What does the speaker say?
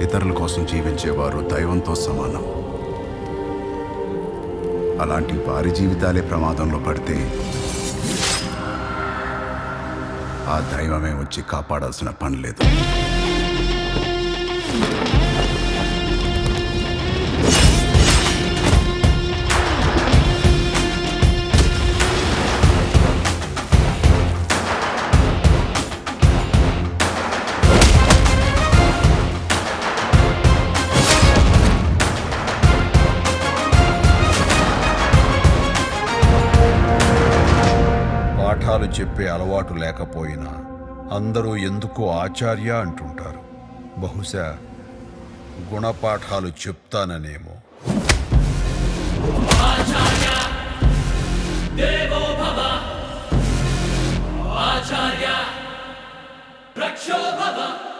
ఇతరుల కోసం జీవించేవారు దైవంతో సమానం. అలాంటి వారి జీవితాలే ప్రమాదంలో పడితే ఆ దైవమే వచ్చి కాపాడాల్సిన పని లేదు. పాఠాలు చెప్పే అలవాటు లేకపోయినా అందరూ ఎందుకో ఆచార్య అంటుంటారు. బహుశా గుణపాఠాలు చెప్తాననేమో. ఆచార్య దేవో భవ, ఆచార్య రక్షో భవ.